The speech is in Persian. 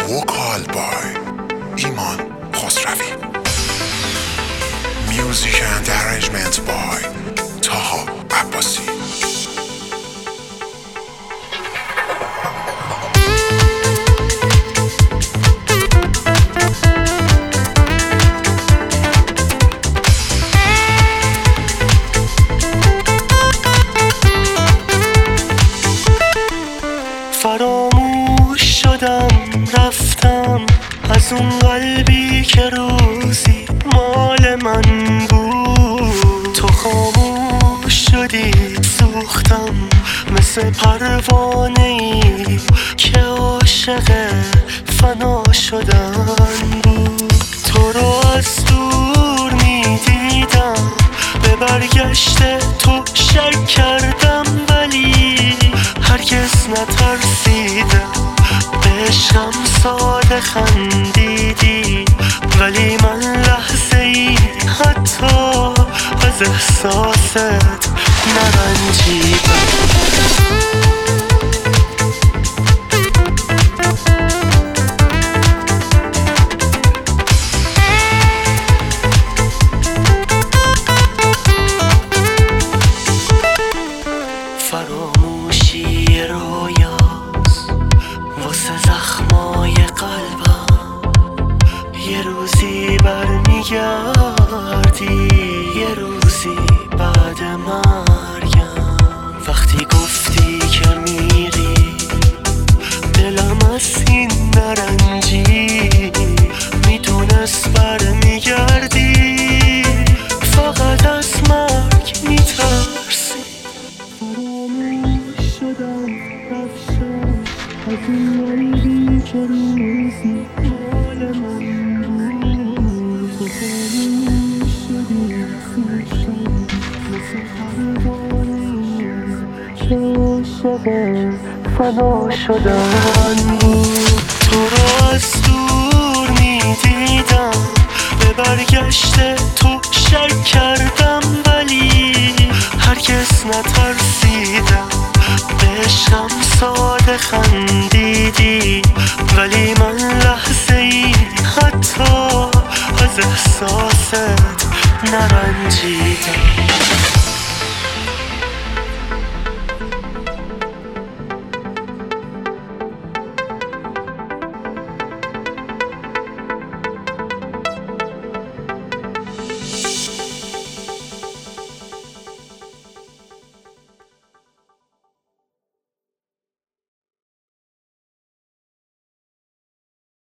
Vocal by ایمان خسروی. Music and arrangement by تاها عباسی. فراموش شدم رفتم از اون قلبی که روزی مال من بود. تو خاموش شدی سوختم مثل پروانه‌ای که عاشق فنا شدن بود. تو رو از دور میدیدم به برگشت تو شک کردم ولی هرگز نترسیدم. به عشقم ساده خندیدی ولی من لحظه ای حتی از احساست نرنجیدم. فراموشی رویاست واسه زخمای قلبم. یه روزی برمیگردی یه روزی بعد مرگم. وقتی گفتی که میری دلم از این نرنجی. میدونست برمیگردی فقط از مرگ میترسی. فراموش شدم رفتم از این قلبی که روزی مال من بود. تو خاموش شدی سوختم مثل پروانه‌ای که عاشق فنا شدن بود. تو رو از دور میدیدم به برگشت تو شک کردم ولی هرگز نترسیدم. به عشقم ساده خندیدی ولی من لحظه ای حتی از احساست نرنجیدم.